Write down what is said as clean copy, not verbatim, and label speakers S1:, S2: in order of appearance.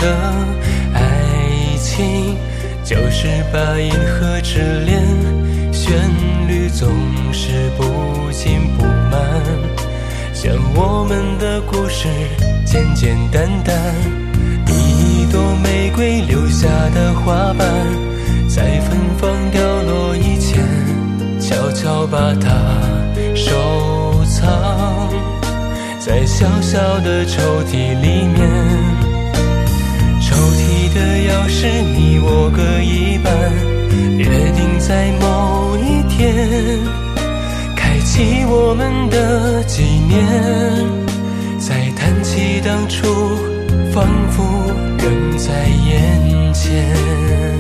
S1: 的爱情，就是把银河之恋旋律总是不紧不慢，像我们的故事简简单单，一朵玫瑰留下的花瓣，在芬芳掉落以前悄悄把它收藏在小小的抽屉里面。抽屉的钥匙你我各一半，约定在某一天开启我们的纪念，再谈起当初，仿佛仍在眼前。